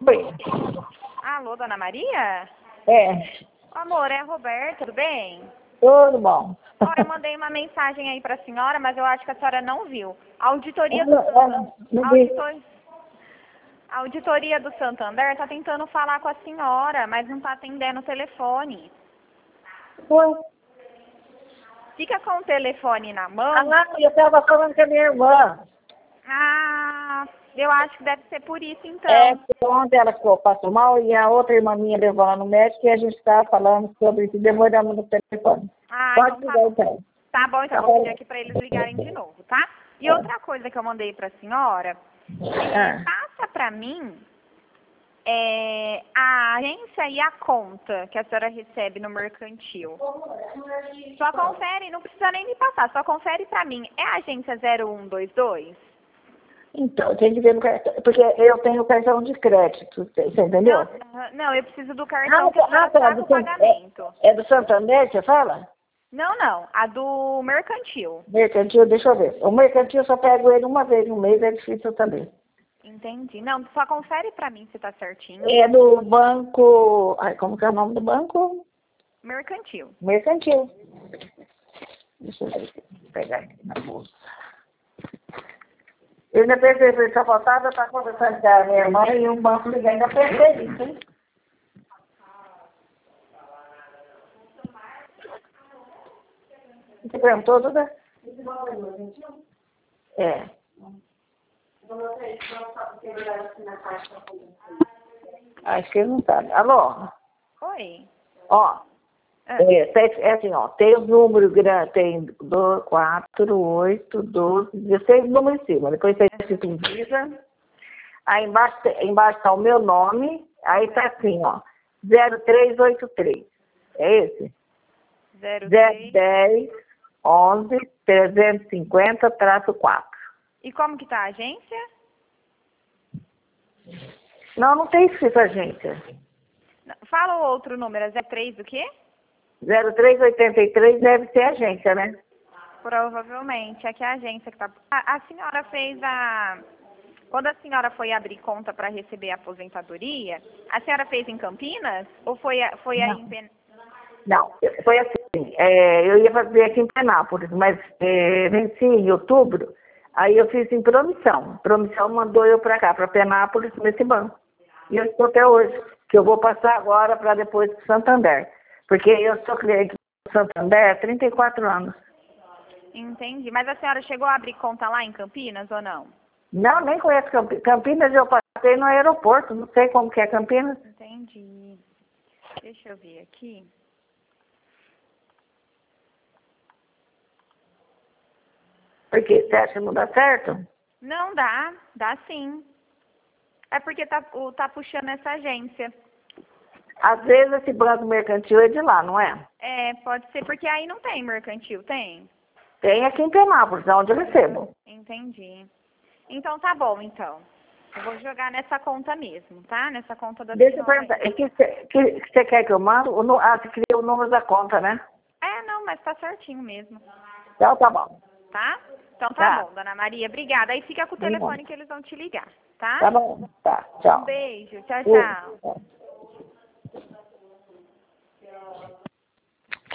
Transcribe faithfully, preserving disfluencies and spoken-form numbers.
Oi. Alô, Dona Maria? É. Amor, é a Roberta, tudo bem? Tudo bom. Olha, eu mandei uma mensagem aí pra senhora, mas eu acho que a senhora não viu. A auditoria do Ela- ela Santander, não a vi. auditor- a auditoria do Santander tá tentando falar com a senhora, mas não tá atendendo o telefone. Foi. Fica com o telefone na mão. Ah, eu estava falando com a minha irmã. Ah, eu acho que deve ser por isso então. É, porque ontem ela ficou, passou mal e a outra irmã minha levou ela no médico e a gente estava falando sobre isso, demoramos no telefone. Ah, Pode então ligar tá, então. tá bom, então Tá vou bom. pedir aqui pra eles ligarem de novo, tá? E É. outra coisa que eu mandei pra senhora, é, Ah. passa pra mim é, a agência e a conta que a senhora recebe no mercantil. Só confere, não precisa nem me passar, só confere pra mim. É a agência zero um dois dois? Então, tem que ver no cartão, porque eu tenho cartão de crédito, você entendeu? Não, aham, não, eu preciso do cartão Ah, que a tá, senhora ah, tá, paga do o San- pagamento. é, é do Santander, você fala? Não, não, a do mercantil. Mercantil, deixa eu ver. O mercantil eu só pego ele uma vez no mês, é difícil também. Entendi. Não, só confere pra mim se tá certinho. É do banco. Ai, como que é o nome do banco? Mercantil. Mercantil. Deixa eu ver aqui, vou pegar aqui na bolsa. Eu ainda pensei, só faltava estar conversando com a minha irmã e um banco ligar, ainda pensei isso, hein? Você perguntou, Duda? É. Acho que ele não sabe. Alô? Oi. Ó, Ah, é, sete- é assim, ó, tem os números grandes, tem dois, quatro, oito, doze, dezesseis números em cima. Depois tem escrito Visa. Aí embaixo, tem- embaixo tá o meu nome, aí tá assim, ó, zero três oito três. É esse? zero zero três. dez onze trezentos e cinquenta traço quatro. E como que tá a agência? Não, não tem escrito agência. Não, fala o outro número, é zero três do quê? zero três oitenta e três deve ser agência, né? Provavelmente, aqui é a agência que tá... A, a senhora fez a... Quando a senhora foi abrir conta para receber a aposentadoria, a senhora fez em Campinas? Ou foi, a- foi aí em Pen... Não, foi assim, é, eu ia fazer aqui em Penápolis, mas é, venci em outubro, aí eu fiz em Promissão. Promissão mandou eu para cá, para Penápolis, nesse banco. E eu estou até hoje, que eu vou passar agora para depois do Santander. Porque eu sou cliente do Santander há trinta e quatro anos. Entendi. Mas a senhora chegou a abrir conta lá em Campinas ou não? Não, nem conheço Campinas. Campinas eu passei no aeroporto, não sei como que é Campinas. Entendi. Deixa eu ver aqui. Porque você acha que não dá certo? Não dá, dá sim. É porque tá, o, tá puxando essa agência. Às vezes esse banco mercantil é de lá, não é? É, pode ser, porque aí não tem mercantil, tem? Tem aqui em Penápolis, onde eu recebo. Entendi. Então tá bom, então. Eu vou jogar nessa conta mesmo, tá? Nessa conta da Deixa eu senhora. perguntar, o que você que, que você quer que eu mando? O nu- Ah, você queria o número da conta, né? É, não, mas tá certinho mesmo, Então tá bom. tá? Então tá, Tá. bom, dona Maria, obrigada. Aí fica com o telefone que eles vão te ligar, tá? Tá bom. Tá, tchau. Um beijo, tchau, Beijo. tchau. Tchau.